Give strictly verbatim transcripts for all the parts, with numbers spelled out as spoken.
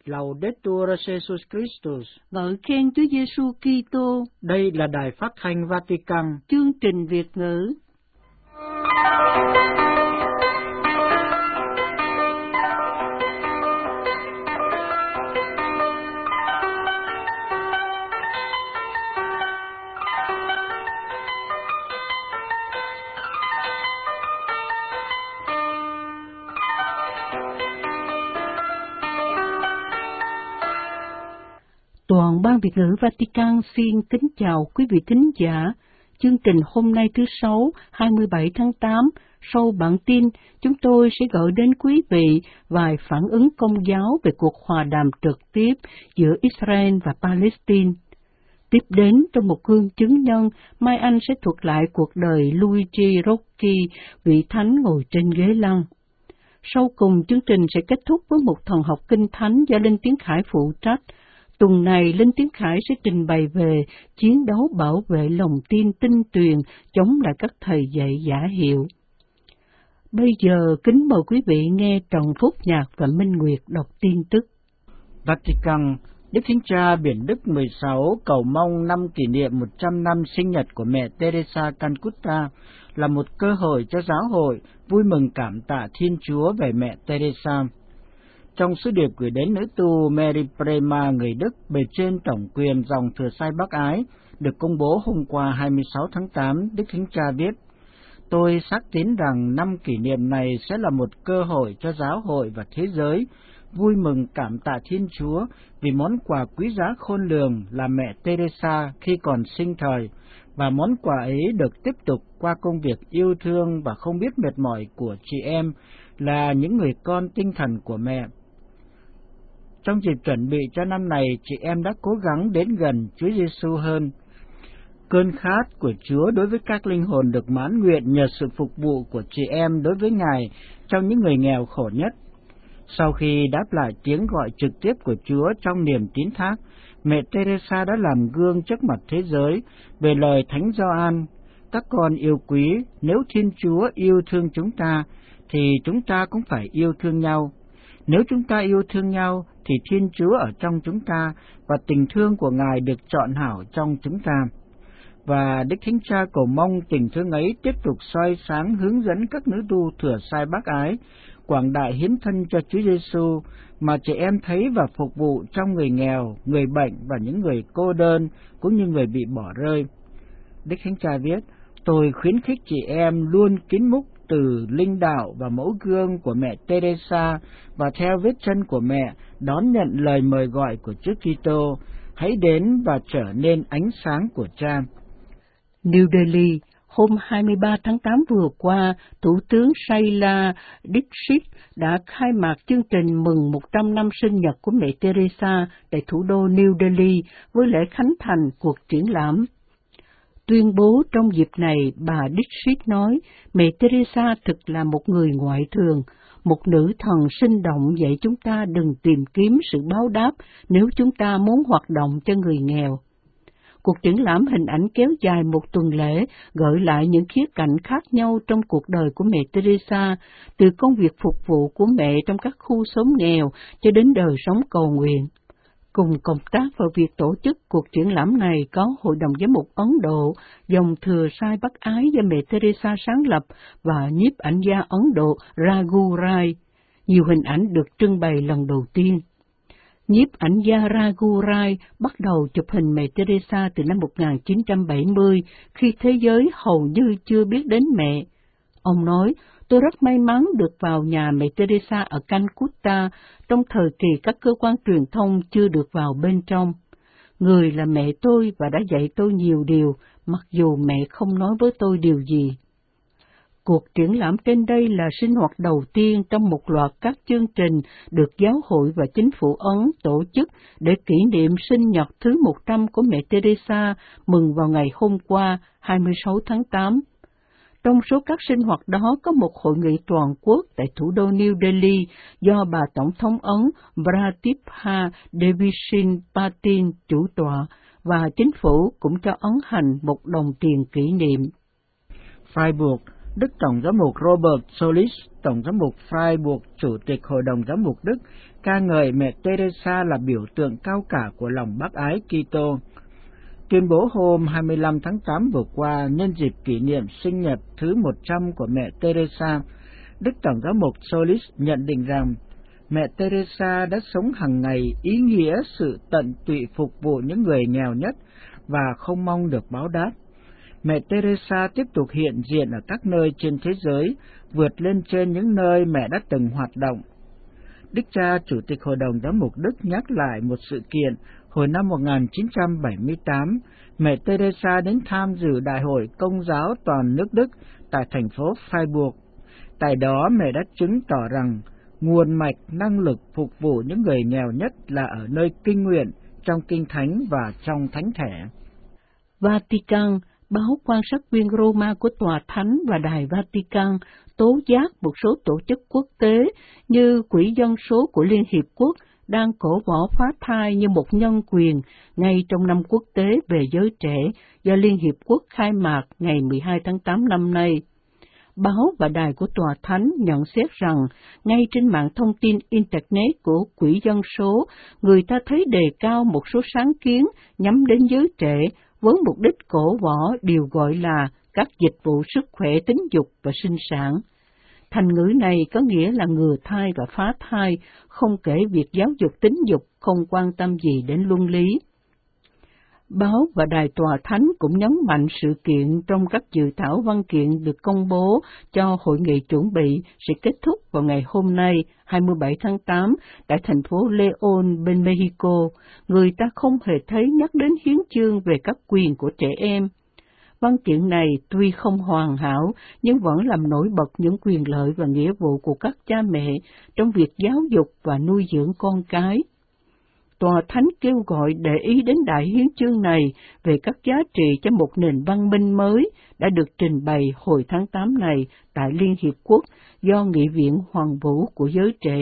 Laudetur Jesus Christus. Ngợi khen Chúa Giêsu Kitô. Đây là đài phát thanh Vatican. Chương trình Việt ngữ. Toàn ban Việt ngữ Vatican xin kính chào quý vị thính giả. Chương trình hôm nay thứ Sáu, hai mươi bảy tháng tám, sau bản tin, chúng tôi sẽ gửi đến quý vị vài phản ứng Công giáo về cuộc hòa đàm trực tiếp giữa Israel và Palestine. Tiếp đến, trong một gương chứng nhân, Mai Anh sẽ thuật lại cuộc đời Luigi Rocchi, vị thánh ngồi trên ghế lăng. Sau cùng, chương trình sẽ kết thúc với một thần học kinh thánh do Linh Tiến Khải phụ trách. Tuần này, Linh Tiến Khải sẽ trình bày về chiến đấu bảo vệ lòng tin tinh tuyền chống lại các thầy dạy giả hiệu. Bây giờ, kính mời quý vị nghe Trần Phúc Nhạc và Minh Nguyệt đọc tin tức. Vatican, Đức Thánh Cha Biển Đức mười sáu cầu mong năm kỷ niệm một trăm năm sinh nhật của mẹ Teresa Calcutta là một cơ hội cho giáo hội vui mừng cảm tạ Thiên Chúa về mẹ Teresa. Trong sứ điệp gửi đến nữ tu Mary Prema người Đức bề trên tổng quyền dòng Thừa Sai Bác Ái, được công bố hôm qua hai mươi sáu tháng tám, Đức Thánh Cha viết: Tôi xác tín rằng năm kỷ niệm này sẽ là một cơ hội cho giáo hội và thế giới vui mừng cảm tạ Thiên Chúa vì món quà quý giá khôn lường là mẹ Teresa khi còn sinh thời, và món quà ấy được tiếp tục qua công việc yêu thương và không biết mệt mỏi của chị em là những người con tinh thần của mẹ. Trong dịp chuẩn bị cho năm này, chị em đã cố gắng đến gần Chúa Giêsu hơn. Cơn khát của Chúa đối với các linh hồn được mãn nguyện nhờ sự phục vụ của chị em đối với Ngài trong những người nghèo khổ nhất. Sau khi đáp lại tiếng gọi trực tiếp của Chúa trong niềm tín thác, mẹ Teresa đã làm gương trước mặt thế giới về lời Thánh Gioan: Các con yêu quý, nếu Thiên Chúa yêu thương chúng ta, thì chúng ta cũng phải yêu thương nhau. Nếu chúng ta yêu thương nhau, thì Thiên Chúa ở trong chúng ta, và tình thương của Ngài được trọn hảo trong chúng ta. Và Đức Thánh Cha cầu mong tình thương ấy tiếp tục soi sáng hướng dẫn các nữ tu Thừa Sai Bác Ái, quảng đại hiến thân cho Chúa Giêsu mà trẻ em thấy và phục vụ trong người nghèo, người bệnh và những người cô đơn, cũng như người bị bỏ rơi. Đức Thánh Cha viết: Tôi khuyến khích chị em luôn kính múc từ linh đạo và mẫu gương của mẹ Teresa và theo vết chân của mẹ đón nhận lời mời gọi của Chúa Kitô, hãy đến và trở nên ánh sáng của Cha. New Delhi, hôm hai mươi ba tháng tám vừa qua, Thủ tướng Sheila Dixit đã khai mạc chương trình mừng một trăm năm sinh nhật của mẹ Teresa tại thủ đô New Delhi với lễ khánh thành cuộc triển lãm. Tuyên bố trong dịp này, bà Dixit nói, mẹ Teresa thực là một người ngoại thường, một nữ thần sinh động dạy chúng ta đừng tìm kiếm sự báo đáp nếu chúng ta muốn hoạt động cho người nghèo. Cuộc triển lãm hình ảnh kéo dài một tuần lễ, gợi lại những khía cạnh khác nhau trong cuộc đời của mẹ Teresa, từ công việc phục vụ của mẹ trong các khu xóm nghèo cho đến đời sống cầu nguyện. Cùng công tác vào việc tổ chức cuộc triển lãm này có Hội đồng Giám mục Ấn Độ, dòng Thừa Sai Bác Ái do mẹ Teresa sáng lập và nhiếp ảnh gia Ấn Độ Raghu Rai. Nhiều hình ảnh được trưng bày lần đầu tiên. Nhiếp ảnh gia Raghu Rai bắt đầu chụp hình mẹ Teresa từ năm một nghìn chín trăm bảy mươi, khi thế giới hầu như chưa biết đến mẹ. Ông nói, tôi rất may mắn được vào nhà mẹ Teresa ở Calcutta trong thời kỳ các cơ quan truyền thông chưa được vào bên trong. Người là mẹ tôi và đã dạy tôi nhiều điều, mặc dù mẹ không nói với tôi điều gì. Cuộc triển lãm trên đây là sinh hoạt đầu tiên trong một loạt các chương trình được giáo hội và chính phủ Ấn tổ chức để kỷ niệm sinh nhật thứ một trăm của mẹ Teresa mừng vào ngày hôm qua, hai mươi sáu tháng tám. Trong số các sinh hoạt đó có một hội nghị toàn quốc tại thủ đô New Delhi do bà Tổng thống Ấn Pratibha Devishin Patil chủ tọa, và chính phủ cũng cho ấn hành một đồng tiền kỷ niệm. Freiburg, Đức Tổng giám mục Robert Solis, Tổng giám mục Freiburg, Chủ tịch Hội đồng Giám mục Đức, ca ngợi mẹ Teresa là biểu tượng cao cả của lòng bác ái Kitô. Tuyên bố hôm hai mươi lăm tháng tám vừa qua nhân dịp kỷ niệm sinh nhật thứ một trăm của mẹ Teresa, Đức Tổng giám mục Solis nhận định rằng mẹ Teresa đã sống hàng ngày ý nghĩa sự tận tụy phục vụ những người nghèo nhất và không mong được báo đáp. Mẹ Teresa tiếp tục hiện diện ở các nơi trên thế giới, vượt lên trên những nơi mẹ đã từng hoạt động. Đức cha Chủ tịch Hội đồng Giám mục Đức nhắc lại một sự kiện hồi năm một nghìn chín trăm bảy mươi tám, mẹ Teresa đến tham dự Đại hội Công giáo toàn nước Đức tại thành phố Freiburg. Tại đó mẹ đã chứng tỏ rằng nguồn mạch năng lực phục vụ những người nghèo nhất là ở nơi kinh nguyện, trong kinh thánh và trong thánh thể. Vatican, báo quan sát viên Roma của Tòa Thánh và Đài Vatican tố giác một số tổ chức quốc tế như Quỹ Dân số của Liên Hiệp Quốc đang cổ võ phá thai như một nhân quyền ngay trong năm quốc tế về giới trẻ do Liên Hiệp Quốc khai mạc ngày mười hai tháng tám năm nay. Báo và đài của Tòa Thánh nhận xét rằng, ngay trên mạng thông tin Internet của Quỹ Dân số, người ta thấy đề cao một số sáng kiến nhắm đến giới trẻ với mục đích cổ võ điều gọi là các dịch vụ sức khỏe tính dục và sinh sản. Thành ngữ này có nghĩa là ngừa thai và phá thai, không kể việc giáo dục tính dục không quan tâm gì đến luân lý. Báo và đài Tòa Thánh cũng nhấn mạnh sự kiện trong các dự thảo văn kiện được công bố cho hội nghị chuẩn bị sẽ kết thúc vào ngày hôm nay, hai mươi bảy tháng tám, tại thành phố León bên Mexico. Người ta không hề thấy nhắc đến hiến chương về các quyền của trẻ em. Văn kiện này tuy không hoàn hảo, nhưng vẫn làm nổi bật những quyền lợi và nghĩa vụ của các cha mẹ trong việc giáo dục và nuôi dưỡng con cái. Tòa Thánh kêu gọi để ý đến Đại Hiến chương này về các giá trị cho một nền văn minh mới đã được trình bày hồi tháng tám này tại Liên Hiệp Quốc do Nghị viện Hoàng vũ của giới trẻ.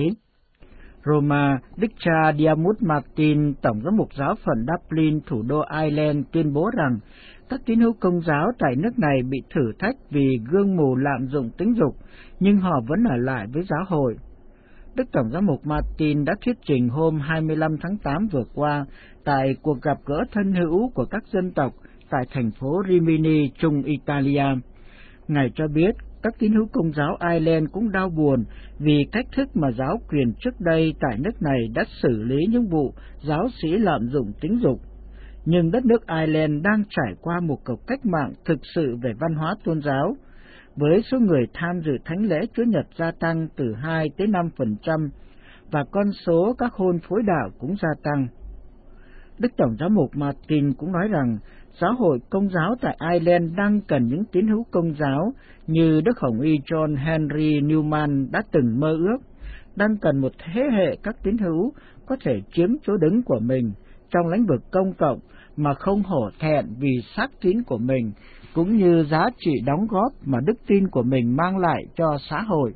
Roma, Đức cha Diarmuid Martin, Tổng giám mục giáo phận Dublin, thủ đô Ireland, tuyên bố rằng các tín hữu Công giáo tại nước này bị thử thách vì gương mù lạm dụng tính dục, nhưng họ vẫn ở lại với giáo hội. Đức Tổng giám mục Martin đã thuyết trình hôm hai mươi lăm tháng tám vừa qua tại cuộc gặp gỡ thân hữu của các dân tộc tại thành phố Rimini, Trung Italia. Ngài cho biết các tín hữu Công giáo Ireland cũng đau buồn vì cách thức mà giáo quyền trước đây tại nước này đã xử lý những vụ giáo sĩ lạm dụng tính dục. Nhưng đất nước Ireland đang trải qua một cuộc cách mạng thực sự về văn hóa tôn giáo, với số người tham dự thánh lễ Chúa Nhật gia tăng từ hai tới năm phần trăm, và con số các hôn phối đạo cũng gia tăng. Đức Tổng giám mục Martin cũng nói rằng giáo hội Công giáo tại Ireland đang cần những tín hữu Công giáo như Đức Hồng Y John Henry Newman đã từng mơ ước, đang cần một thế hệ các tín hữu có thể chiếm chỗ đứng của mình trong lĩnh vực công cộng mà không hổ thẹn vì xác tín của mình, cũng như giá trị đóng góp mà đức tin của mình mang lại cho xã hội.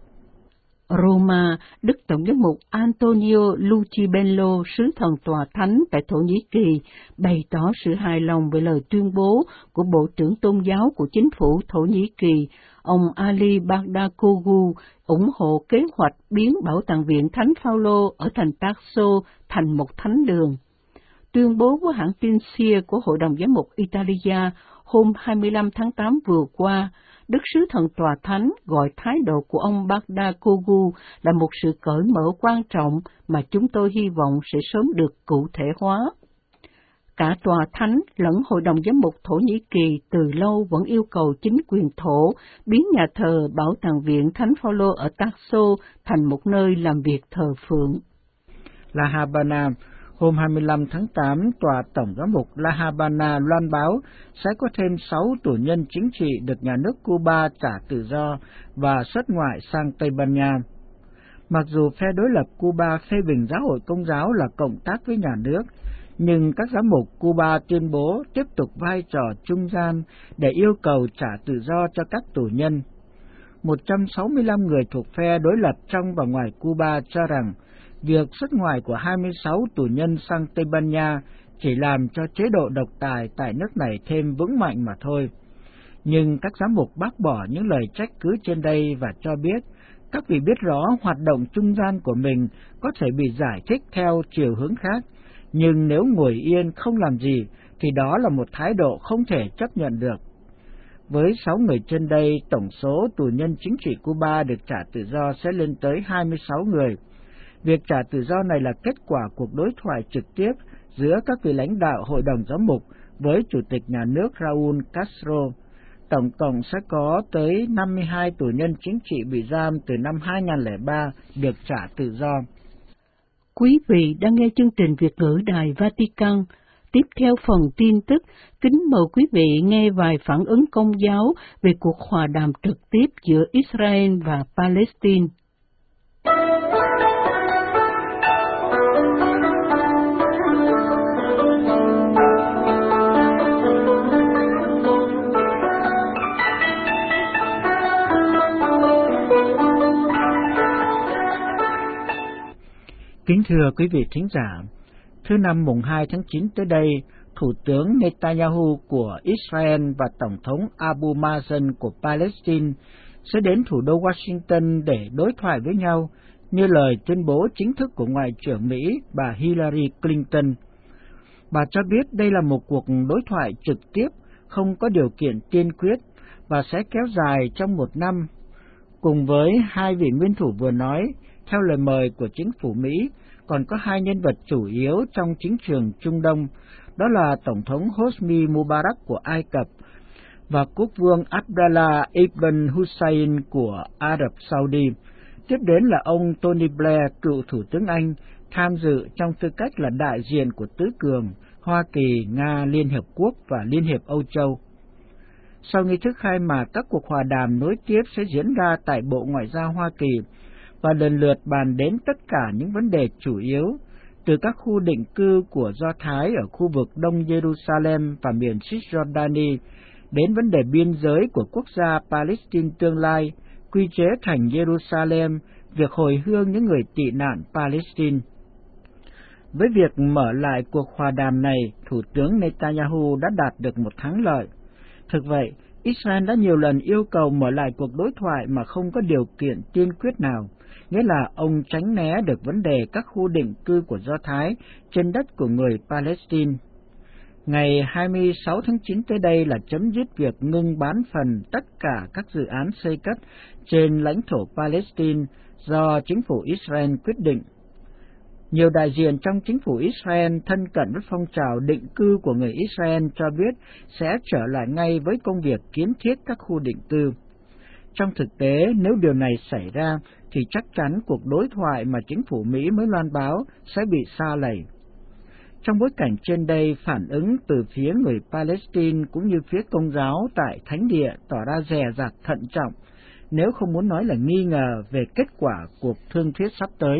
Roma, Đức Tổng giám mục Antonio Lucibello, sứ thần Tòa Thánh tại Thổ Nhĩ Kỳ, bày tỏ sự hài lòng về lời tuyên bố của Bộ trưởng Tôn giáo của chính phủ Thổ Nhĩ Kỳ, ông Ali Bagdakogu, ủng hộ kế hoạch biến Bảo tàng viện Thánh Phaolô ở thành Taxo thành một thánh đường. Tuyên bố của hãng tin ét i a của Hội đồng Giám mục Italia hôm hai mươi lăm tháng tám vừa qua, Đức Sứ Thần Tòa Thánh gọi thái độ của ông Bagdakogu là một sự cởi mở quan trọng mà chúng tôi hy vọng sẽ sớm được cụ thể hóa. Cả Tòa Thánh lẫn Hội đồng Giám mục Thổ Nhĩ Kỳ từ lâu vẫn yêu cầu chính quyền thổ biến nhà thờ Bảo tàng viện Thánh Phaolô ở Taxo thành một nơi làm việc thờ phượng. La Habana, hôm hai mươi lăm tháng tám, Tòa Tổng giám mục La Habana loan báo sẽ có thêm sáu tù nhân chính trị được nhà nước Cuba trả tự do và xuất ngoại sang Tây Ban Nha. Mặc dù phe đối lập Cuba phê bình giáo hội Công giáo là cộng tác với nhà nước, nhưng các giám mục Cuba tuyên bố tiếp tục vai trò trung gian để yêu cầu trả tự do cho các tù nhân. một trăm sáu mươi lăm người thuộc phe đối lập trong và ngoài Cuba cho rằng việc xuất ngoại của hai mươi sáu tù nhân sang Tây Ban Nha chỉ làm cho chế độ độc tài tại nước này thêm vững mạnh mà thôi. Nhưng các giám mục bác bỏ những lời trách cứ trên đây và cho biết các vị biết rõ hoạt động trung gian của mình có thể bị giải thích theo chiều hướng khác, nhưng nếu ngồi yên không làm gì thì đó là một thái độ không thể chấp nhận được. Với sáu người trên đây, tổng số tù nhân chính trị Cuba được trả tự do sẽ lên tới hai mươi sáu người. Việc trả tự do này là kết quả cuộc đối thoại trực tiếp giữa các vị lãnh đạo Hội đồng Giám mục với Chủ tịch Nhà nước Raúl Castro. Tổng cộng sẽ có tới năm mươi hai tù nhân chính trị bị giam từ năm hai nghìn không trăm lẻ ba được trả tự do. Quý vị đang nghe chương trình Việt ngữ Đài Vatican. Tiếp theo phần tin tức, kính mời quý vị nghe vài phản ứng Công giáo về cuộc hòa đàm trực tiếp giữa Israel và Palestine. Kính thưa quý vị thính giả, thứ năm mùng hai tháng chín tới đây, Thủ tướng Netanyahu của Israel và Tổng thống Abu Mazen của Palestine sẽ đến thủ đô Washington để đối thoại với nhau, như lời tuyên bố chính thức của Ngoại trưởng Mỹ bà Hillary Clinton. Bà cho biết đây là một cuộc đối thoại trực tiếp, không có điều kiện tiên quyết và sẽ kéo dài trong một năm. Cùng với hai vị nguyên thủ vừa nói, theo lời mời của chính phủ Mỹ, còn có hai nhân vật chủ yếu trong chính trường Trung Đông, đó là Tổng thống Hosni Mubarak của Ai Cập và Quốc vương Abdallah ibn Hussein của Ả Rập Saudi. Tiếp đến là ông Tony Blair, cựu Thủ tướng Anh, tham dự trong tư cách là đại diện của tứ cường Hoa Kỳ, Nga, Liên Hiệp Quốc và Liên Hiệp Âu Châu. Sau nghi thức khai mạc, các cuộc hòa đàm nối tiếp sẽ diễn ra tại Bộ Ngoại giao Hoa Kỳ và lần lượt bàn đến tất cả những vấn đề chủ yếu, từ các khu định cư của Do Thái ở khu vực Đông Jerusalem và miền Cisjordani đến vấn đề biên giới của quốc gia Palestine tương lai, quy chế thành Jerusalem, việc hồi hương những người tị nạn Palestine. Với việc mở lại cuộc hòa đàm này, Thủ tướng Netanyahu đã đạt được một thắng lợi. Thực vậy, Israel đã nhiều lần yêu cầu mở lại cuộc đối thoại mà không có điều kiện tiên quyết nào, nghĩa là ông tránh né được vấn đề các khu định cư của Do Thái trên đất của người Palestine. Ngày hai mươi sáu tháng chín tới đây là chấm dứt việc ngưng bán phần tất cả các dự án xây cất trên lãnh thổ Palestine do chính phủ Israel quyết định. Nhiều đại diện trong chính phủ Israel thân cận với phong trào định cư của người Israel cho biết sẽ trở lại ngay với công việc kiến thiết các khu định cư. Trong thực tế, nếu điều này xảy ra, thì chắc chắn cuộc đối thoại mà chính phủ Mỹ mới loan báo sẽ bị sa lầy. Trong bối cảnh trên đây, phản ứng từ phía người Palestine cũng như phía Công giáo tại Thánh Địa tỏ ra dè dặt thận trọng, nếu không muốn nói là nghi ngờ về kết quả cuộc thương thuyết sắp tới.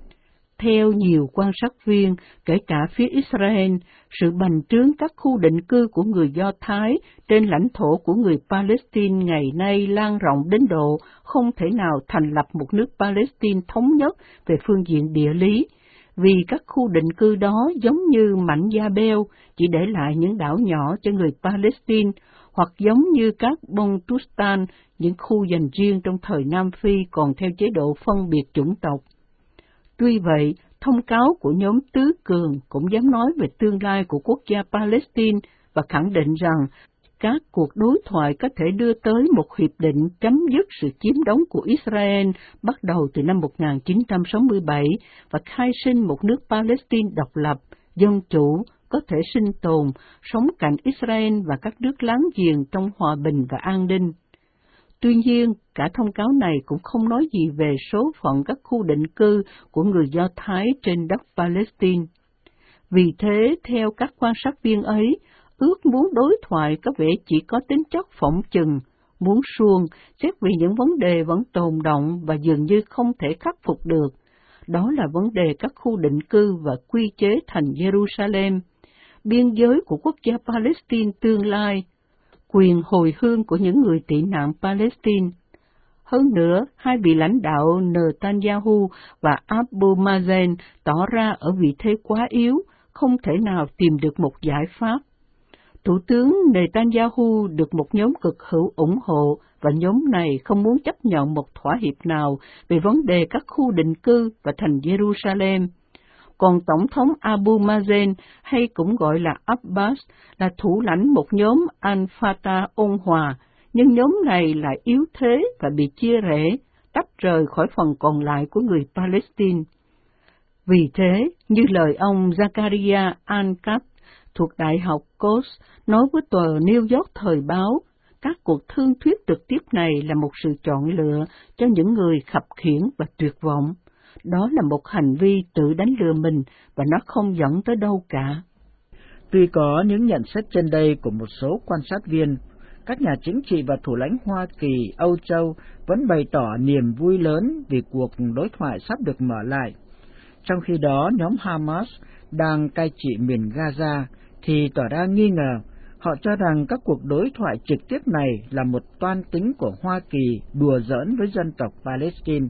Theo nhiều quan sát viên, kể cả phía Israel, sự bành trướng các khu định cư của người Do Thái trên lãnh thổ của người Palestine ngày nay lan rộng đến độ không thể nào thành lập một nước Palestine thống nhất về phương diện địa lý, vì các khu định cư đó giống như mảnh da beo, chỉ để lại những đảo nhỏ cho người Palestine, hoặc giống như các Bantustan, những khu dành riêng trong thời Nam Phi còn theo chế độ phân biệt chủng tộc. Tuy vậy, thông cáo của nhóm tứ cường cũng dám nói về tương lai của quốc gia Palestine và khẳng định rằng các cuộc đối thoại có thể đưa tới một hiệp định chấm dứt sự chiếm đóng của Israel bắt đầu từ năm một nghìn chín trăm sáu mươi bảy và khai sinh một nước Palestine độc lập, dân chủ, có thể sinh tồn, sống cạnh Israel và các nước láng giềng trong hòa bình và an ninh. Tuy nhiên, cả thông cáo này cũng không nói gì về số phận các khu định cư của người Do Thái trên đất Palestine. Vì thế, theo các quan sát viên ấy, ước muốn đối thoại có vẻ chỉ có tính chất phỏng chừng, muốn suông, xét vì những vấn đề vẫn tồn động và dường như không thể khắc phục được. Đó là vấn đề các khu định cư và quy chế thành Jerusalem, biên giới của quốc gia Palestine tương lai, quyền hồi hương của những người tị nạn Palestine. Hơn nữa, hai vị lãnh đạo Netanyahu và Abu Mazen tỏ ra ở vị thế quá yếu, không thể nào tìm được một giải pháp. Thủ tướng Netanyahu được một nhóm cực hữu ủng hộ và nhóm này không muốn chấp nhận một thỏa hiệp nào về vấn đề các khu định cư và thành Jerusalem. Còn Tổng thống Abu Mazen, hay cũng gọi là Abbas, là thủ lãnh một nhóm Al-Fatah ôn hòa, nhưng nhóm này lại yếu thế và bị chia rẽ, tách rời khỏi phần còn lại của người Palestine. Vì thế, như lời ông Zakaria Al-Katz thuộc Đại học Coast nói với tờ New York Thời báo, các cuộc thương thuyết trực tiếp này là một sự chọn lựa cho những người khập khiễng và tuyệt vọng. Đó là một hành vi tự đánh lừa mình và nó không dẫn tới đâu cả. Tuy có những nhận xét trên đây của một số quan sát viên, các nhà chính trị và thủ lãnh Hoa Kỳ, Âu Châu vẫn bày tỏ niềm vui lớn vì cuộc đối thoại sắp được mở lại. Trong khi đó, nhóm Hamas đang cai trị miền Gaza thì tỏ ra nghi ngờ. Họ cho rằng các cuộc đối thoại trực tiếp này là một toan tính của Hoa Kỳ đùa giỡn với dân tộc Palestine.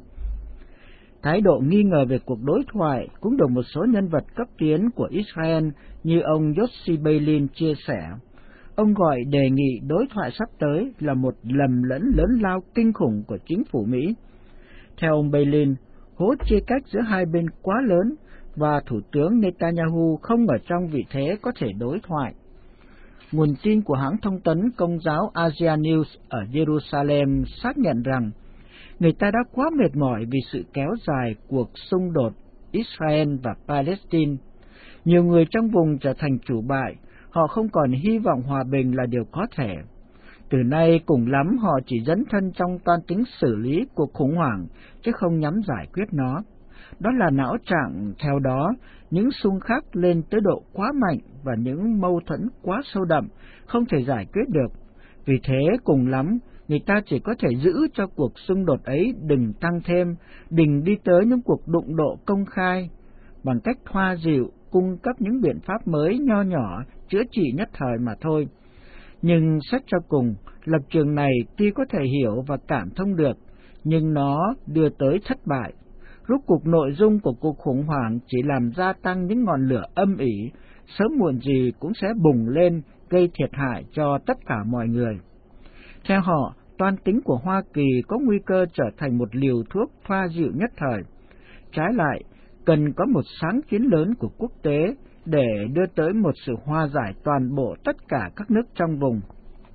Thái độ nghi ngờ về cuộc đối thoại cũng được một số nhân vật cấp tiến của Israel như ông Yossi Beilin chia sẻ. Ông gọi đề nghị đối thoại sắp tới là một lầm lẫn lớn lao kinh khủng của chính phủ Mỹ. Theo ông Beilin, hố chia cách giữa hai bên quá lớn và Thủ tướng Netanyahu không ở trong vị thế có thể đối thoại. Nguồn tin của hãng thông tấn Công giáo Asia News ở Jerusalem xác nhận rằng người ta đã quá mệt mỏi vì sự kéo dài cuộc xung đột Israel và Palestine. Nhiều người trong vùng trở thành chủ bại, họ không còn hy vọng hòa bình là điều có thể. Từ nay cùng lắm họ chỉ dấn thân trong toan tính xử lý cuộc khủng hoảng, chứ không nhắm giải quyết nó. Đó là não trạng, theo đó, những xung khắc lên tới độ quá mạnh và những mâu thuẫn quá sâu đậm, không thể giải quyết được. Vì thế, cùng lắm, người ta chỉ có thể giữ cho cuộc xung đột ấy đừng tăng thêm, đừng đi tới những cuộc đụng độ công khai, bằng cách thoa dịu, cung cấp những biện pháp mới nho nhỏ, chữa trị nhất thời mà thôi. Nhưng xét cho cùng, lập trường này tuy có thể hiểu và cảm thông được, nhưng nó đưa tới thất bại. Rốt cuộc nội dung của cuộc khủng hoảng chỉ làm gia tăng những ngọn lửa âm ỉ, sớm muộn gì cũng sẽ bùng lên, gây thiệt hại cho tất cả mọi người. Theo họ, toan tính của Hoa Kỳ có nguy cơ trở thành một liều thuốc thoa dịu nhất thời. Trái lại, cần có một sáng kiến lớn của quốc tế để đưa tới một sự hòa giải toàn bộ tất cả các nước trong vùng.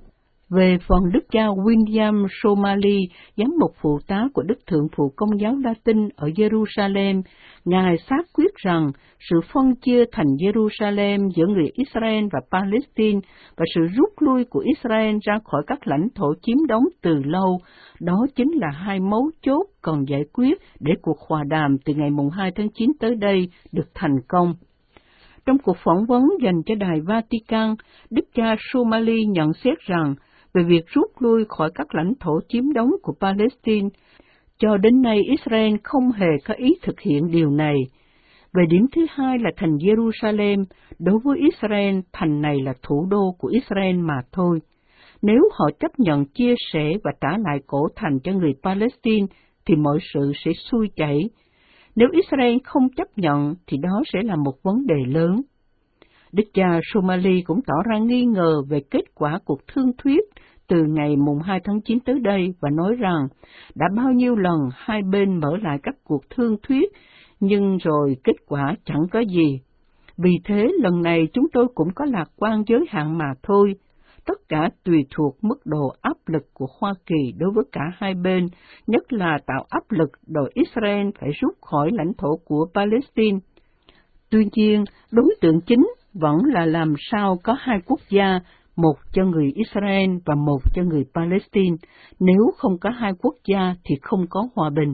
Về phần đức cha William Somali, giám mục phụ tá của Đức Thượng phụ Công giáo Latin ở Jerusalem, Ngài xác quyết rằng sự phân chia thành Jerusalem giữa người Israel và Palestine và sự rút lui của Israel ra khỏi các lãnh thổ chiếm đóng từ lâu, đó chính là hai mấu chốt cần giải quyết để cuộc hòa đàm từ ngày hai tháng chín tới đây được thành công. Trong cuộc phỏng vấn dành cho Đài Vatican, đức cha Somali nhận xét rằng về việc rút lui khỏi các lãnh thổ chiếm đóng của Palestine, cho đến nay Israel không hề có ý thực hiện điều này. Về điểm thứ hai là thành Jerusalem, đối với Israel, thành này là thủ đô của Israel mà thôi. Nếu họ chấp nhận chia sẻ và trả lại cổ thành cho người Palestine, thì mọi sự sẽ xuôi chảy. Nếu Israel không chấp nhận, thì đó sẽ là một vấn đề lớn. Đức cha Somali cũng tỏ ra nghi ngờ về kết quả cuộc thương thuyết từ ngày hai tháng chín tới đây và nói rằng đã bao nhiêu lần hai bên mở lại các cuộc thương thuyết, nhưng rồi kết quả chẳng có gì. Vì thế, lần này chúng tôi cũng có lạc quan giới hạn mà thôi. Tất cả tùy thuộc mức độ áp lực của Hoa Kỳ đối với cả hai bên, nhất là tạo áp lực đòi Israel phải rút khỏi lãnh thổ của Palestine. Tuy nhiên, đối tượng chính vẫn là làm sao có hai quốc gia, một cho người Israel và một cho người Palestine. Nếu không có hai quốc gia thì không có hòa bình.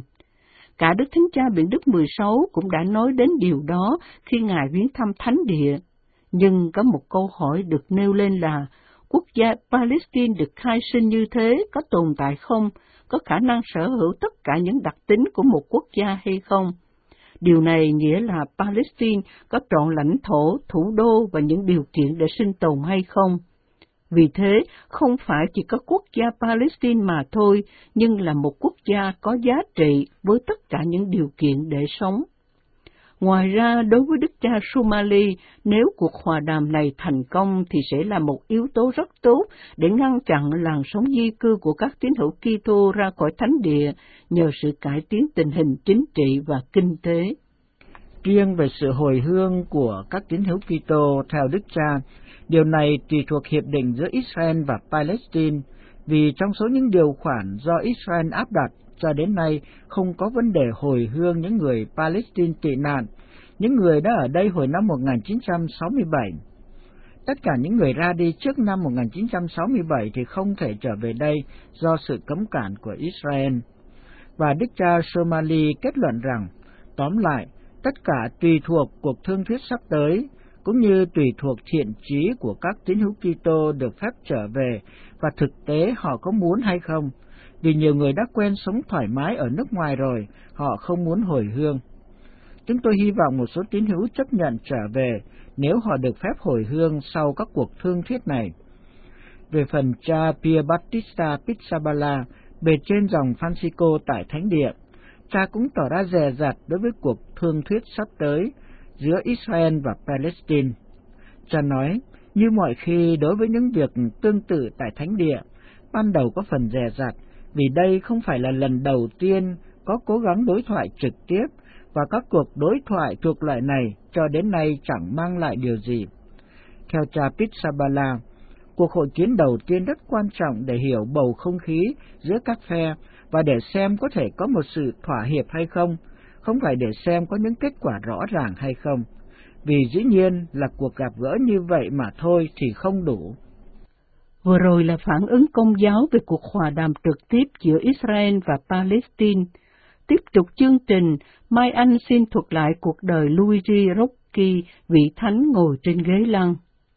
Cả Đức Thánh Cha Biển Đức mười sáu cũng đã nói đến điều đó khi Ngài viếng thăm Thánh Địa. Nhưng có một câu hỏi được nêu lên là, quốc gia Palestine được khai sinh như thế có tồn tại không? Có khả năng sở hữu tất cả những đặc tính của một quốc gia hay không? Điều này nghĩa là Palestine có trọn lãnh thổ, thủ đô và những điều kiện để sinh tồn hay không? Vì thế, không phải chỉ có quốc gia Palestine mà thôi, nhưng là một quốc gia có giá trị với tất cả những điều kiện để sống. Ngoài ra, đối với đức cha Somali, nếu cuộc hòa đàm này thành công thì sẽ là một yếu tố rất tốt để ngăn chặn làn sóng di cư của các tín hữu Kitô ra khỏi thánh địa nhờ sự cải tiến tình hình chính trị và kinh tế. Riêng về sự hồi hương của các tín hữu Kitô theo đức cha, điều này tùy thuộc hiệp định giữa Israel và Palestine, vì trong số những điều khoản do Israel áp đặt cho đến nay không có vấn đề hồi hương những người Palestine tị nạn, những người đã ở đây hồi năm một nghìn chín trăm sáu mươi bảy. Tất cả những người ra đi trước năm một nghìn chín trăm sáu mươi bảy thì không thể trở về đây do sự cấm cản của Israel. Và đức cha Somali kết luận rằng, tóm lại, tất cả tùy thuộc cuộc thương thuyết sắp tới, cũng như tùy thuộc thiện chí của các tín hữu Kitô được phép trở về và thực tế họ có muốn hay không. Vì nhiều người đã quen sống thoải mái ở nước ngoài rồi, họ không muốn hồi hương. Chúng tôi hy vọng một số tín hữu chấp nhận trở về nếu họ được phép hồi hương sau các cuộc thương thuyết này. Về phần cha Pier Battista Pizzaballa, bề trên dòng Francisco tại Thánh Địa, cha cũng tỏ ra dè dặt đối với cuộc thương thuyết sắp tới giữa Israel và Palestine. Cha nói, như mọi khi đối với những việc tương tự tại Thánh Địa, ban đầu có phần dè dặt, vì đây không phải là lần đầu tiên có cố gắng đối thoại trực tiếp, và các cuộc đối thoại thuộc loại này cho đến nay chẳng mang lại điều gì. Theo cha Pizzaballa, cuộc hội kiến đầu tiên rất quan trọng để hiểu bầu không khí giữa các phe và để xem có thể có một sự thỏa hiệp hay không, không phải để xem có những kết quả rõ ràng hay không. Vì dĩ nhiên là cuộc gặp gỡ như vậy mà thôi thì không đủ. Vừa rồi là phản ứng Công giáo về cuộc hòa đàm trực tiếp giữa Israel và Palestine. Tiếp tục chương trình, Mai Anh xin thuật lại cuộc đời Luigi Rocchi, vị thánh ngồi trên ghế lăng.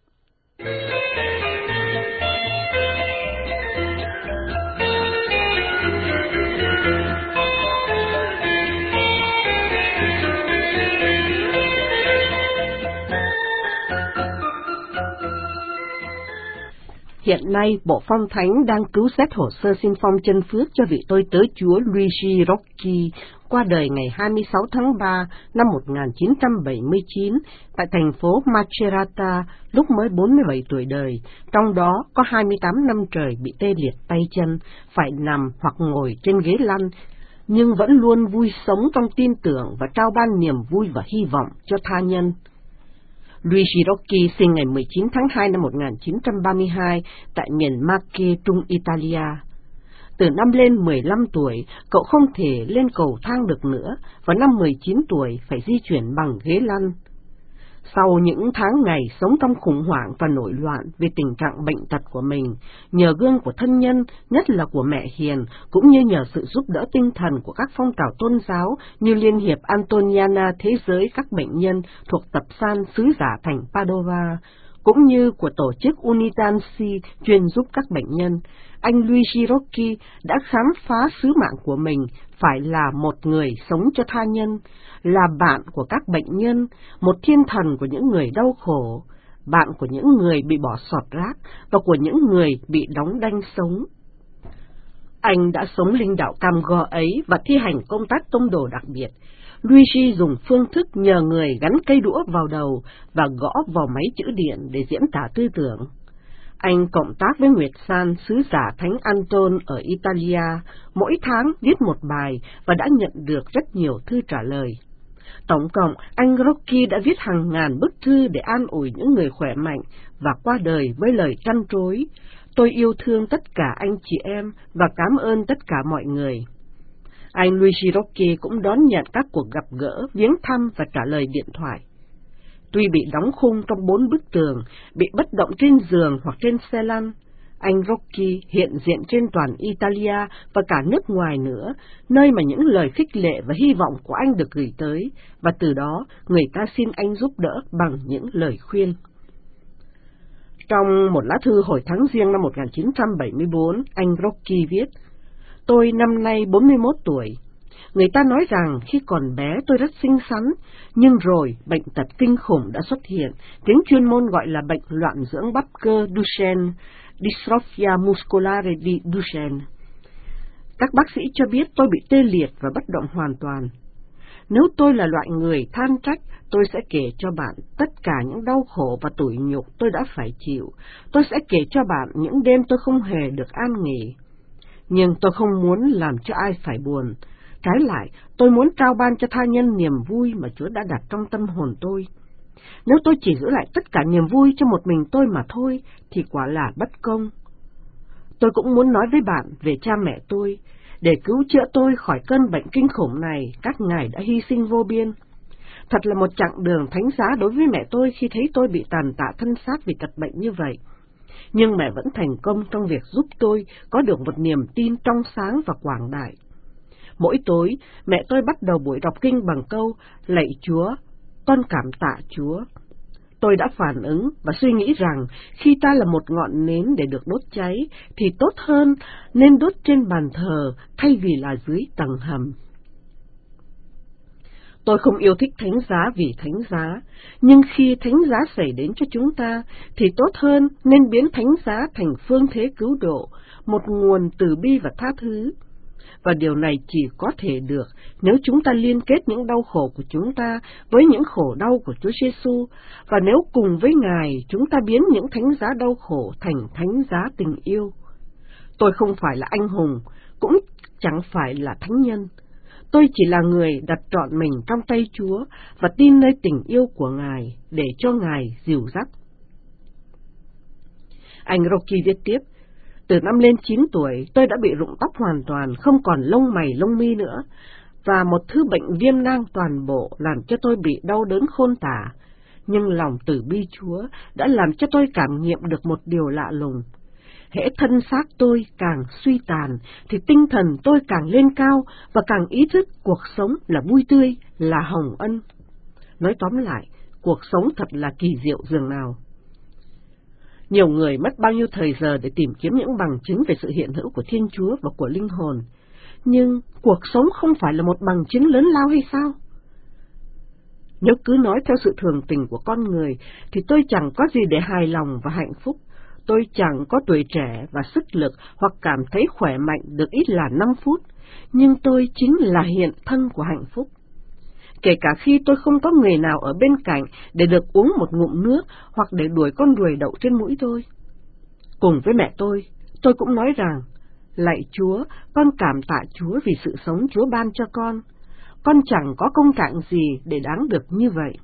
Hiện nay, Bộ Phong Thánh đang cứu xét hồ sơ xin phong chân phước cho vị tôi tớ Chúa Luigi Rocchi, qua đời ngày hai mươi sáu tháng ba năm một nghìn chín trăm bảy mươi chín tại thành phố Macerata lúc mới bốn mươi bảy tuổi đời, trong đó có hai mươi tám năm trời bị tê liệt tay chân, phải nằm hoặc ngồi trên ghế lăn, nhưng vẫn luôn vui sống trong tin tưởng và trao ban niềm vui và hy vọng cho tha nhân. Luigi Rocchi sinh ngày mười chín tháng hai năm một nghìn chín trăm ba mươi hai tại miền Marche, Trung Italia. Từ năm lên mười lăm tuổi, cậu không thể lên cầu thang được nữa, và năm mười chín tuổi phải di chuyển bằng ghế lăn. Sau những tháng ngày sống trong khủng hoảng và nổi loạn vì tình trạng bệnh tật của mình, nhờ gương của thân nhân, nhất là của mẹ hiền, cũng như nhờ sự giúp đỡ tinh thần của các phong trào tôn giáo như Liên hiệp Antoniana Thế giới các bệnh nhân thuộc tập san sứ giả thành Padova, cũng như của tổ chức Unitansi chuyên giúp các bệnh nhân, anh Luigi Rocchi đã khám phá sứ mạng của mình phải là một người sống cho tha nhân, là bạn của các bệnh nhân, một thiên thần của những người đau khổ, bạn của những người bị bỏ sọt rác và của những người bị đóng đanh sống. Anh đã sống linh đạo cam go ấy và thi hành công tác tông đồ đặc biệt. Luigi dùng phương thức nhờ người gắn cây đũa vào đầu và gõ vào máy chữ điện để diễn tả tư tưởng. Anh cộng tác với Nguyệt San, sứ giả Thánh Anton ở Italia, mỗi tháng viết một bài và đã nhận được rất nhiều thư trả lời. Tổng cộng, anh Rocchi đã viết hàng ngàn bức thư để an ủi những người khỏe mạnh và qua đời với lời trăn trối: "Tôi yêu thương tất cả anh chị em và cảm ơn tất cả mọi người." Anh Luigi Rocchi cũng đón nhận các cuộc gặp gỡ, viếng thăm và trả lời điện thoại. Tuy bị đóng khung trong bốn bức tường, bị bất động trên giường hoặc trên xe lăn, anh Rocchi hiện diện trên toàn Italia và cả nước ngoài nữa, nơi mà những lời khích lệ và hy vọng của anh được gửi tới, và từ đó người ta xin anh giúp đỡ bằng những lời khuyên. Trong một lá thư hồi tháng Giêng năm một nghìn chín trăm bảy mươi bốn, anh Rocchi viết: "Tôi năm nay bốn mươi mốt tuổi. Người ta nói rằng khi còn bé tôi rất xinh xắn, nhưng rồi bệnh tật kinh khủng đã xuất hiện, tiếng chuyên môn gọi là bệnh loạn dưỡng bắp cơ Duchenne, Dystrophia muscolare di Duchenne. Các bác sĩ cho biết tôi bị tê liệt và bất động hoàn toàn. Nếu tôi là loại người than trách, tôi sẽ kể cho bạn tất cả những đau khổ và tủi nhục tôi đã phải chịu. Tôi sẽ kể cho bạn những đêm tôi không hề được an nghỉ. Nhưng tôi không muốn làm cho ai phải buồn. Trái lại, tôi muốn trao ban cho tha nhân niềm vui mà Chúa đã đặt trong tâm hồn tôi. Nếu tôi chỉ giữ lại tất cả niềm vui cho một mình tôi mà thôi, thì quả là bất công. Tôi cũng muốn nói với bạn về cha mẹ tôi. Để cứu chữa tôi khỏi cơn bệnh kinh khủng này, các ngài đã hy sinh vô biên. Thật là một chặng đường thánh giá đối với mẹ tôi khi thấy tôi bị tàn tạ thân xác vì tật bệnh như vậy. Nhưng mẹ vẫn thành công trong việc giúp tôi có được một niềm tin trong sáng và quảng đại. Mỗi tối, mẹ tôi bắt đầu buổi đọc kinh bằng câu, lạy Chúa, con cảm tạ Chúa. Tôi đã phản ứng và suy nghĩ rằng khi ta là một ngọn nến để được đốt cháy, thì tốt hơn nên đốt trên bàn thờ thay vì là dưới tầng hầm. Tôi không yêu thích thánh giá vì thánh giá, nhưng khi thánh giá xảy đến cho chúng ta, thì tốt hơn nên biến thánh giá thành phương thế cứu độ, một nguồn từ bi và tha thứ. Và điều này chỉ có thể được nếu chúng ta liên kết những đau khổ của chúng ta với những khổ đau của Chúa Giêsu, và nếu cùng với Ngài chúng ta biến những thánh giá đau khổ thành thánh giá tình yêu. Tôi không phải là anh hùng, cũng chẳng phải là thánh nhân. Tôi chỉ là người đặt trọn mình trong tay Chúa và tin nơi tình yêu của Ngài để cho Ngài dìu dắt. Anh Rocky viết tiếp, từ năm lên chín tuổi, tôi đã bị rụng tóc hoàn toàn, không còn lông mày lông mi nữa, và một thứ bệnh viêm nang toàn bộ làm cho tôi bị đau đớn khôn tả. Nhưng lòng từ bi Chúa đã làm cho tôi cảm nghiệm được một điều lạ lùng. Hễ thân xác tôi càng suy tàn, thì tinh thần tôi càng lên cao và càng ý thức cuộc sống là vui tươi, là hồng ân. Nói tóm lại, cuộc sống thật là kỳ diệu dường nào. Nhiều người mất bao nhiêu thời giờ để tìm kiếm những bằng chứng về sự hiện hữu của Thiên Chúa và của linh hồn. Nhưng cuộc sống không phải là một bằng chứng lớn lao hay sao? Nếu cứ nói theo sự thường tình của con người, thì tôi chẳng có gì để hài lòng và hạnh phúc. Tôi chẳng có tuổi trẻ và sức lực hoặc cảm thấy khỏe mạnh được ít là năm phút, nhưng tôi chính là hiện thân của hạnh phúc. Kể cả khi tôi không có người nào ở bên cạnh để được uống một ngụm nước hoặc để đuổi con ruồi đậu trên mũi tôi. Cùng với mẹ tôi, tôi cũng nói rằng, lạy Chúa, con cảm tạ Chúa vì sự sống Chúa ban cho con. Con chẳng có công trạng gì để đáng được như vậy.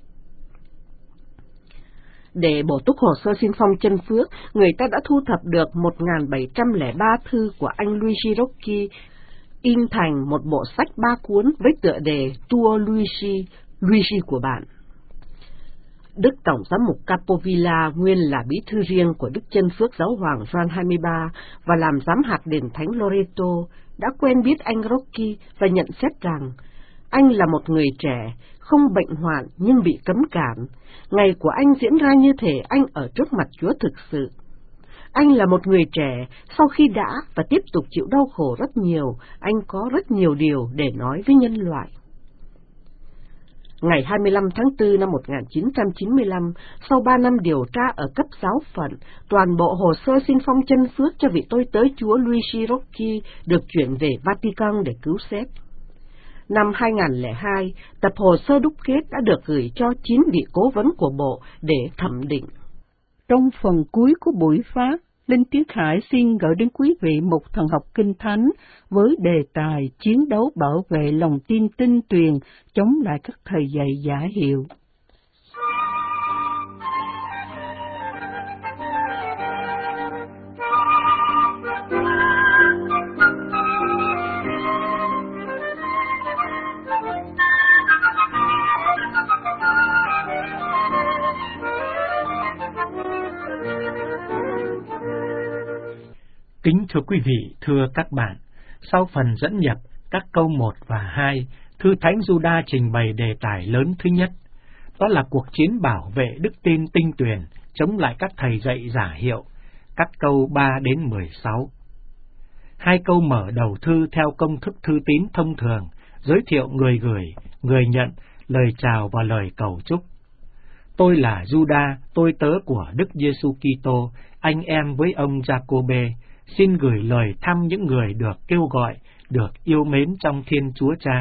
Để bổ túc hồ sơ xin phong chân phước, người ta đã thu thập được một nghìn bảy trăm lẻ ba thư của anh Luigi Rocchi, in thành một bộ sách ba cuốn với tựa đề Tuo Luigi, Luigi của bạn. Đức Tổng giám mục Capovilla nguyên là bí thư riêng của Đức Chân Phước Giáo hoàng Gioan hai mươi ba và làm giám hạt đền Thánh Loreto, đã quen biết anh Rocchi và nhận xét rằng anh là một người trẻ, không bệnh hoạn nhưng bị cấm cản. Ngày của anh diễn ra như thể anh ở trước mặt Chúa thực sự. Anh là một người trẻ, sau khi đã và tiếp tục chịu đau khổ rất nhiều, anh có rất nhiều điều để nói với nhân loại. Ngày hai mươi lăm tháng tư năm một nghìn chín trăm chín mươi lăm, sau ba năm điều tra ở cấp giáo phận, toàn bộ hồ sơ xin phong chân phước cho vị tôi tớ Chúa Luigi Rocchi được chuyển về Vatican để cứu xét. Năm hai nghìn lẻ hai, tập hồ sơ đúc kết đã được gửi cho chín vị cố vấn của Bộ để thẩm định. Trong phần cuối của buổi phát, Linh Tiến Khải xin gửi đến quý vị một thần học kinh thánh với đề tài chiến đấu bảo vệ lòng tin tinh tuyền chống lại các thầy dạy giả hiệu. Kính thưa quý vị, thưa các bạn, sau phần dẫn nhập các câu một và hai, Thư Thánh Giuđa trình bày đề tài lớn thứ nhất, đó là cuộc chiến bảo vệ đức tin tinh tuyền chống lại các thầy dạy giả hiệu, các câu ba đến mười sáu. Hai câu mở đầu thư theo công thức thư tín thông thường, giới thiệu người gửi, người nhận, lời chào và lời cầu chúc. Tôi là Giuđa, tôi tớ của Đức Giêsu Kitô, anh em với ông Giacôbê, xin gửi lời thăm những người được kêu gọi, được yêu mến trong Thiên Chúa Cha,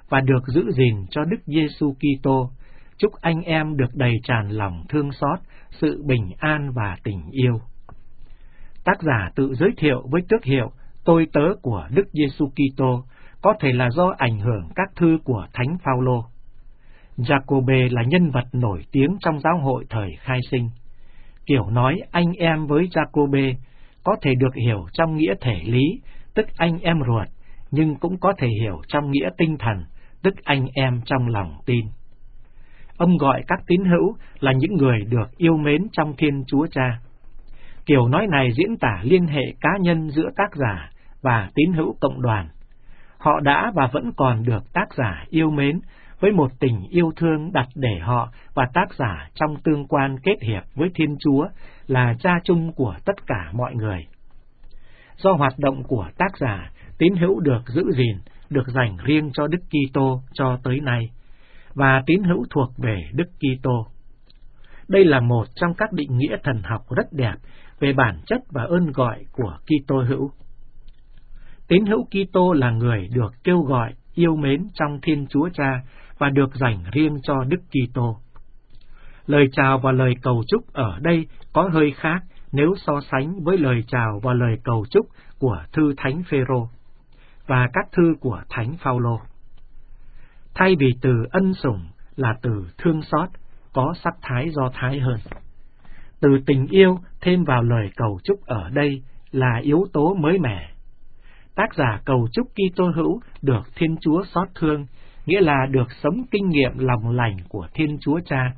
và được giữ gìn cho Đức Giêsu Kitô. Chúc anh em được đầy tràn lòng thương xót, sự bình an và tình yêu. Tác giả tự giới thiệu với tước hiệu tôi tớ của Đức Giêsu Kitô, có thể là do ảnh hưởng các thư của Thánh Phaolô. Giacôbê là nhân vật nổi tiếng trong giáo hội thời khai sinh. Kiểu nói anh em với Giacôbê có thể được hiểu trong nghĩa thể lý, tức anh em ruột, nhưng cũng có thể hiểu trong nghĩa tinh thần, tức anh em trong lòng tin. Ông gọi các tín hữu là những người được yêu mến trong Thiên Chúa Cha. Kiểu nói này diễn tả liên hệ cá nhân giữa tác giả và tín hữu cộng đoàn. Họ đã và vẫn còn được tác giả yêu mến với một tình yêu thương đặt để họ và tác giả trong tương quan kết hiệp với Thiên Chúa là cha chung của tất cả mọi người. Do hoạt động của tác giả, tín hữu được giữ gìn, được dành riêng cho Đức Kitô cho tới nay, và tín hữu thuộc về Đức Kitô. Đây là một trong các định nghĩa thần học rất đẹp về bản chất và ơn gọi của Kitô hữu. Tín hữu Kitô là người được kêu gọi, yêu mến trong Thiên Chúa Cha và được dành riêng cho Đức Kitô. Lời chào và lời cầu chúc ở đây có hơi khác nếu so sánh với lời chào và lời cầu chúc của thư Thánh Phêrô và các thư của Thánh Phaolô. Thay vì từ ân sủng là từ thương xót, có sắc thái Do Thái hơn. Từ tình yêu thêm vào lời cầu chúc ở đây là yếu tố mới mẻ. Tác giả cầu chúc Kitô hữu được Thiên Chúa xót thương, nghĩa là được sống kinh nghiệm lòng lành của Thiên Chúa Cha.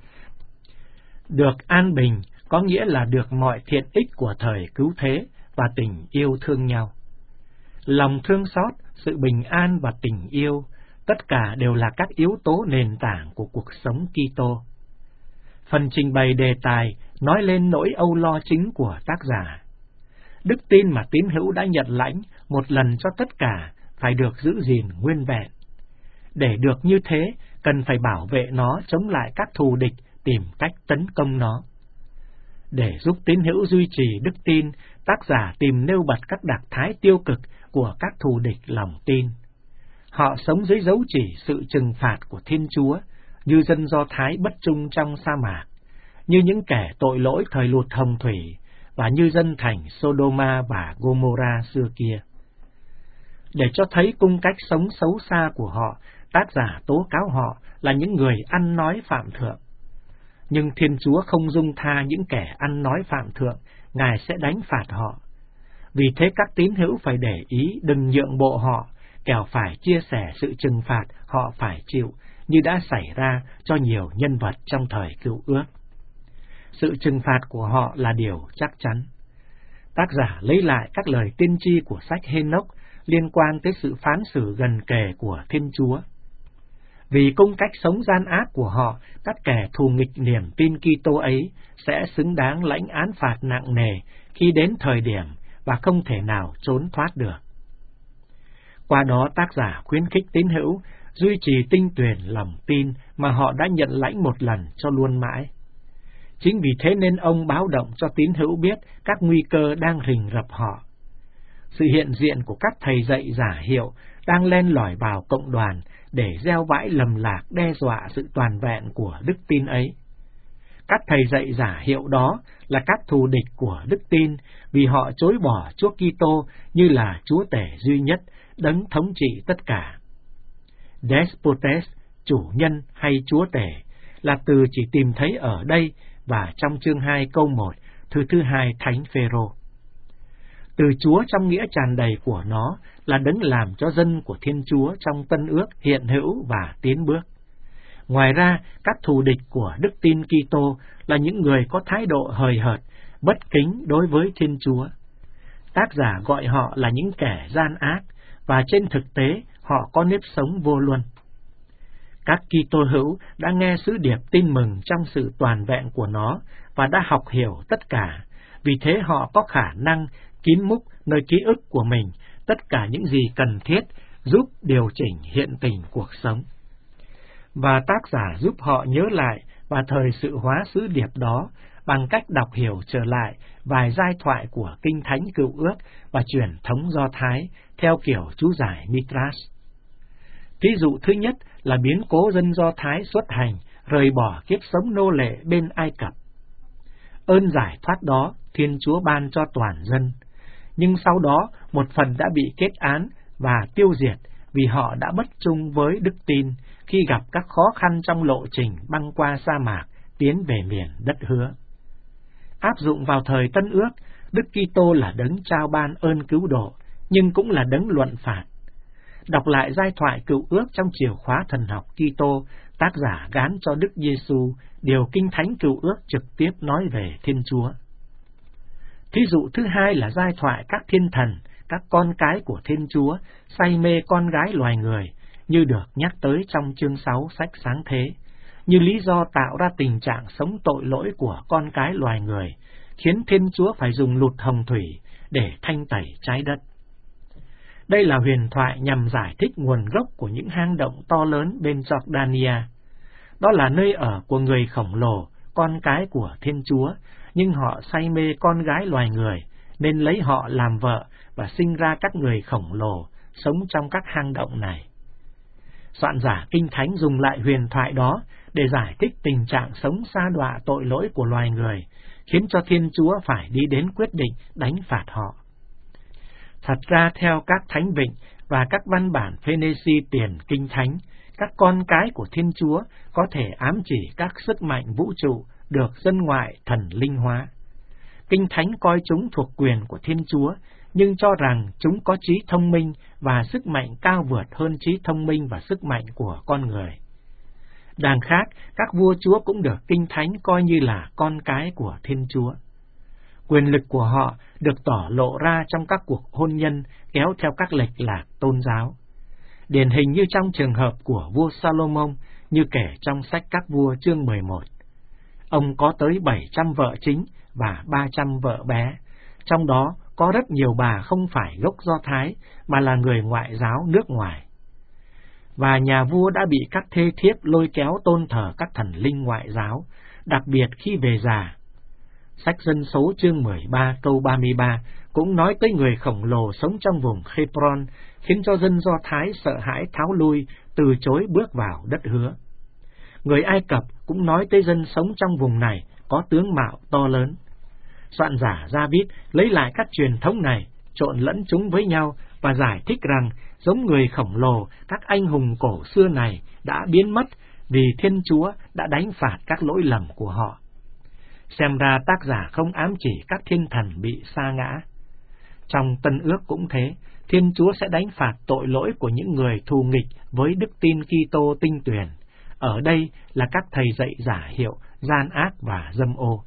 Được an bình có nghĩa là được mọi thiện ích của thời cứu thế và tình yêu thương nhau. Lòng thương xót, sự bình an và tình yêu, tất cả đều là các yếu tố nền tảng của cuộc sống Kitô. Phần trình bày đề tài nói lên nỗi âu lo chính của tác giả. Đức tin mà tín hữu đã nhận lãnh một lần cho tất cả phải được giữ gìn nguyên vẹn. Để được như thế, cần phải bảo vệ nó chống lại các thù địch, tìm cách tấn công nó. Để giúp tín hữu duy trì đức tin, tác giả tìm nêu bật các đặc thái tiêu cực của các thù địch lòng tin. Họ sống dưới dấu chỉ sự trừng phạt của Thiên Chúa, như dân Do Thái bất trung trong sa mạc, như những kẻ tội lỗi thời lụt hồng thủy, và như dân thành Sodoma và Gomorrah xưa kia. Để cho thấy cung cách sống xấu xa của họ, tác giả tố cáo họ là những người ăn nói phạm thượng. Nhưng Thiên Chúa không dung tha những kẻ ăn nói phạm thượng, Ngài sẽ đánh phạt họ. Vì thế các tín hữu phải để ý đừng nhượng bộ họ, kẻo phải chia sẻ sự trừng phạt họ phải chịu, như đã xảy ra cho nhiều nhân vật trong thời Cựu Ước. Sự trừng phạt của họ là điều chắc chắn. Tác giả lấy lại các lời tiên tri của sách Hê-nốc liên quan tới sự phán xử gần kề của Thiên Chúa. Vì cung cách sống gian ác của họ, các kẻ thù nghịch niềm tin Kitô ấy sẽ xứng đáng lãnh án phạt nặng nề khi đến thời điểm và không thể nào trốn thoát được. Qua đó tác giả khuyến khích tín hữu duy trì tinh tuyền lòng tin mà họ đã nhận lãnh một lần cho luôn mãi. Chính vì thế nên ông báo động cho tín hữu biết các nguy cơ đang rình rập họ. Sự hiện diện của các thầy dạy giả hiệu đang len lỏi vào cộng đoàn để gieo vãi lầm lạc đe dọa sự toàn vẹn của đức tin ấy. Các thầy dạy giả hiệu đó là các thù địch của đức tin vì họ chối bỏ Chúa Kitô như là Chúa Tể duy nhất, đấng thống trị tất cả. Despotes, chủ nhân hay Chúa Tể, là từ chỉ tìm thấy ở đây và trong chương hai câu một, thư thứ hai Thánh Phêrô. Từ Chúa trong nghĩa tràn đầy của nó là đấng làm cho dân của Thiên Chúa trong Tân Ước hiện hữu và tiến bước. Ngoài ra, các thù địch của đức tin Kitô là những người có thái độ hời hợt, bất kính đối với Thiên Chúa. Tác giả gọi họ là những kẻ gian ác, và trên thực tế họ có nếp sống vô luân. Các Kitô hữu đã nghe sứ điệp tin mừng trong sự toàn vẹn của nó và đã học hiểu tất cả, vì thế họ có khả năng kín múc nơi ký ức của mình tất cả những gì cần thiết giúp điều chỉnh hiện tình cuộc sống. Và tác giả giúp họ nhớ lại và thời sự hóa sứ điệp đó bằng cách đọc hiểu trở lại vài giai thoại của Kinh Thánh Cựu Ước và truyền thống Do Thái theo kiểu chú giải Mitras. Thí dụ thứ nhất là biến cố dân Do Thái xuất hành, rời bỏ kiếp sống nô lệ bên Ai Cập. Ơn giải thoát đó Thiên Chúa ban cho toàn dân, nhưng sau đó một phần đã bị kết án và tiêu diệt vì họ đã bất trung với đức tin khi gặp các khó khăn trong lộ trình băng qua sa mạc tiến về miền đất hứa. Áp dụng vào thời Tân Ước, Đức Kitô là đấng trao ban ơn cứu độ, nhưng cũng là đấng luận phạt. Đọc lại giai thoại Cựu Ước trong chìa khóa thần học Kitô, tác giả gán cho Đức Giêsu điều Kinh Thánh Cựu Ước trực tiếp nói về Thiên Chúa. Thí dụ thứ hai là giai thoại các thiên thần, các con cái của Thiên Chúa, say mê con gái loài người, như được nhắc tới trong chương sáu sách Sáng Thế, như lý do tạo ra tình trạng sống tội lỗi của con cái loài người, khiến Thiên Chúa phải dùng lụt hồng thủy để thanh tẩy trái đất. Đây là huyền thoại nhằm giải thích nguồn gốc của những hang động to lớn bên Jordania. Đó là nơi ở của người khổng lồ, con cái của Thiên Chúa, nhưng họ say mê con gái loài người, nên lấy họ làm vợ và sinh ra các người khổng lồ, sống trong các hang động này. Soạn giả Kinh Thánh dùng lại huyền thoại đó để giải thích tình trạng sống sa đọa tội lỗi của loài người, khiến cho Thiên Chúa phải đi đến quyết định đánh phạt họ. Thật ra theo các thánh vịnh và các văn bản Phoenici tiền Kinh Thánh, các con cái của Thiên Chúa có thể ám chỉ các sức mạnh vũ trụ được dân ngoại thần linh hóa. Kinh Thánh coi chúng thuộc quyền của Thiên Chúa, nhưng cho rằng chúng có trí thông minh và sức mạnh cao vượt hơn trí thông minh và sức mạnh của con người. Đằng khác, các vua chúa cũng được Kinh Thánh coi như là con cái của Thiên Chúa. Quyền lực của họ được tỏ lộ ra trong các cuộc hôn nhân kéo theo các lệch lạc tôn giáo. Điển hình như trong trường hợp của vua Salomon, như kể trong sách Các Vua chương mười một. Ông có tới bảy trăm vợ chính và ba trăm vợ bé, trong đó có rất nhiều bà không phải gốc Do Thái, mà là người ngoại giáo nước ngoài. Và nhà vua đã bị các thê thiếp lôi kéo tôn thờ các thần linh ngoại giáo, đặc biệt khi về già. Sách Dân số chương mười ba câu ba mươi ba cũng nói tới người khổng lồ sống trong vùng Hebron, khiến cho dân Do Thái sợ hãi tháo lui, từ chối bước vào đất hứa. Người Ai Cập cũng nói tới dân sống trong vùng này có tướng mạo to lớn. Soạn giả Gia-vít lấy lại các truyền thống này, trộn lẫn chúng với nhau và giải thích rằng giống người khổng lồ, các anh hùng cổ xưa này đã biến mất vì Thiên Chúa đã đánh phạt các lỗi lầm của họ. Xem ra tác giả không ám chỉ các thiên thần bị sa ngã. Trong Tân Ước cũng thế, Thiên Chúa sẽ đánh phạt tội lỗi của những người thù nghịch với đức tin Kitô tinh tuyền. Ở đây là các thầy dạy giả hiệu, gian ác và dâm ô.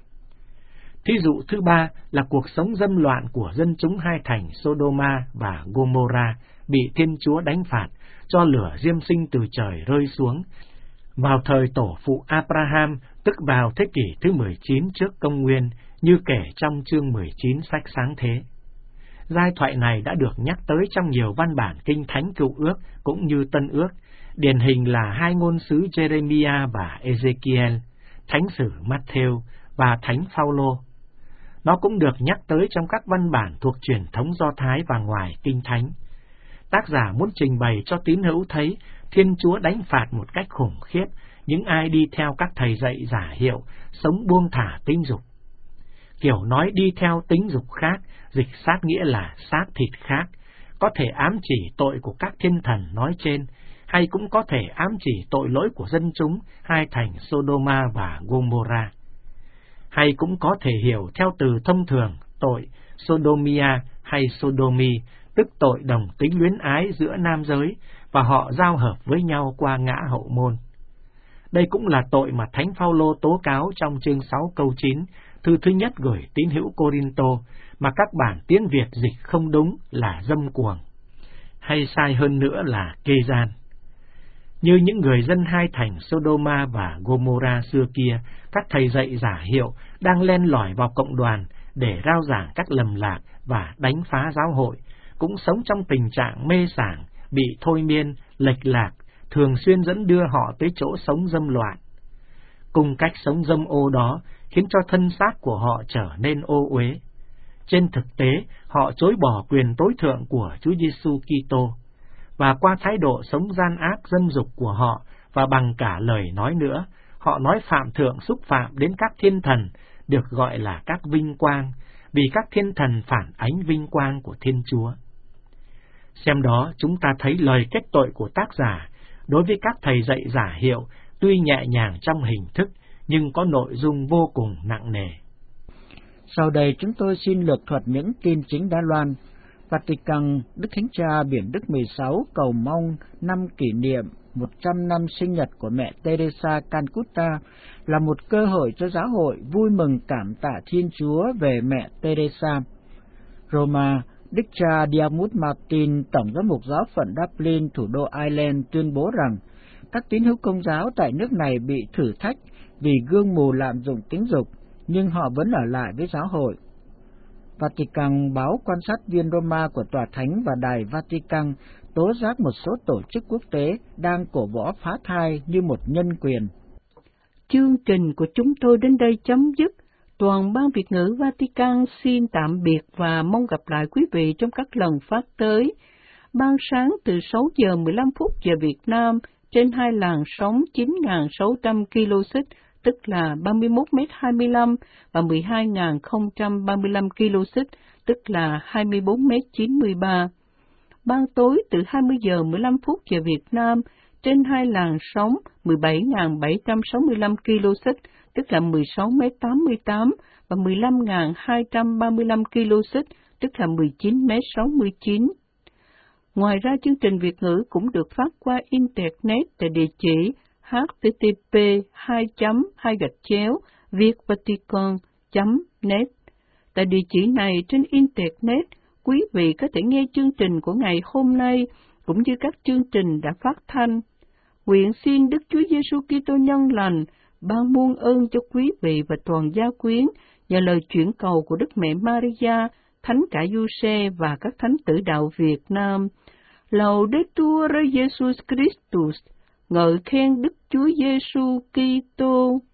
Thí dụ thứ ba là cuộc sống dâm loạn của dân chúng hai thành Sodoma và Gomorrah bị Thiên Chúa đánh phạt, cho lửa diêm sinh từ trời rơi xuống, vào thời tổ phụ Abraham, tức vào thế kỷ thứ mười chín trước công nguyên, như kể trong chương mười chín sách Sáng Thế. Giai thoại này đã được nhắc tới trong nhiều văn bản Kinh Thánh Cựu Ước cũng như Tân Ước, điển hình là hai ngôn sứ Jeremiah và Ezekiel, thánh sử Matthew và thánh Phaolô. Nó cũng được nhắc tới trong các văn bản thuộc truyền thống Do Thái và ngoài Kinh Thánh. Tác giả muốn trình bày cho tín hữu thấy Thiên Chúa đánh phạt một cách khủng khiếp những ai đi theo các thầy dạy giả hiệu, sống buông thả tính dục. Kiểu nói đi theo tính dục khác, dịch sát nghĩa là xác thịt khác, có thể ám chỉ tội của các thiên thần nói trên, hay cũng có thể ám chỉ tội lỗi của dân chúng hai thành Sodoma và Gomorrah. Hay cũng có thể hiểu theo từ thông thường tội Sodomia hay Sodomy, tức tội đồng tính luyến ái giữa nam giới, và họ giao hợp với nhau qua ngã hậu môn. Đây cũng là tội mà Thánh Phaolô tố cáo trong chương sáu câu chín, thư thứ nhất gửi tín hữu Cô-rin-tô, mà các bản tiếng Việt dịch không đúng là dâm cuồng, hay sai hơn nữa là kê gian. Như những người dân hai thành Sodoma và Gomorrah xưa kia, các thầy dạy giả hiệu đang len lỏi vào cộng đoàn để rao giảng các lầm lạc và đánh phá giáo hội, cũng sống trong tình trạng mê sảng, bị thôi miên, lệch lạc, thường xuyên dẫn đưa họ tới chỗ sống dâm loạn. Cùng cách sống dâm ô đó khiến cho thân xác của họ trở nên ô uế. Trên thực tế, họ chối bỏ quyền tối thượng của Chúa Giêsu Kitô. và qua thái độ sống gian ác dâm dục của họ và bằng cả lời nói nữa, họ nói phạm thượng xúc phạm đến các thiên thần, được gọi là các vinh quang, vì các thiên thần phản ánh vinh quang của Thiên Chúa. Xem đó, chúng ta thấy lời kết tội của tác giả đối với các thầy dạy giả hiệu tuy nhẹ nhàng trong hình thức, nhưng có nội dung vô cùng nặng nề. Sau đây chúng tôi xin lược thuật những tin chính Đài Loan. Vatican, Đức Thánh Cha Biển Đức mười sáu cầu mong năm kỷ niệm một trăm năm sinh nhật của mẹ Teresa Calcutta là một cơ hội cho giáo hội vui mừng cảm tạ Thiên Chúa về mẹ Teresa. Roma, Đức cha Diarmuid Martin, Tổng giám mục giáo phận Dublin, thủ đô Ireland, tuyên bố rằng các tín hữu Công giáo tại nước này bị thử thách vì gương mù lạm dụng tính dục, nhưng họ vẫn ở lại với giáo hội. Vatican, báo quan sát viên Roma của Tòa Thánh và Đài Vatican tố giác một số tổ chức quốc tế đang cổ võ phá thai như một nhân quyền. Chương trình của chúng tôi đến đây chấm dứt. Toàn ban Việt ngữ Vatican xin tạm biệt và mong gặp lại quý vị trong các lần phát tới. Ban sáng từ sáu giờ mười lăm phút giờ Việt Nam trên hai làn sóng chín nghìn sáu trăm ki lô héc, tức là ba mươi mốt mét hai mươi lăm, và mười hai nghìn không trăm ba mươi lăm ki lô héc, tức là hai mươi bốn mét chín mươi ba. Ban tối từ hai mươi giờ mười lăm phút giờ Việt Nam trên hai làn sóng mười bảy nghìn bảy trăm sáu mươi lăm ki lô héc, tức là mười sáu mét tám mươi tám, và mười lăm nghìn hai trăm ba mươi lăm ki lô héc, tức là mười chín mét sáu mươi chín. Ngoài ra, chương trình Việt ngữ cũng được phát qua Internet tại địa chỉ h t t p hai chấm hai gạch chéo vietvatican chấm net. Tại địa chỉ này trên Internet, quý vị có thể nghe chương trình của ngày hôm nay cũng như các chương trình đã phát thanh. Nguyện xin Đức Chúa Giêsu Kitô nhân lành ban muôn ơn cho quý vị và toàn gia quyến nhờ lời chuyển cầu của Đức Mẹ Maria, Thánh Cả Giuse và các thánh tử đạo Việt Nam. Laudetur Jesus Christus, ngợi khen Đức Chúa Giêsu Kitô.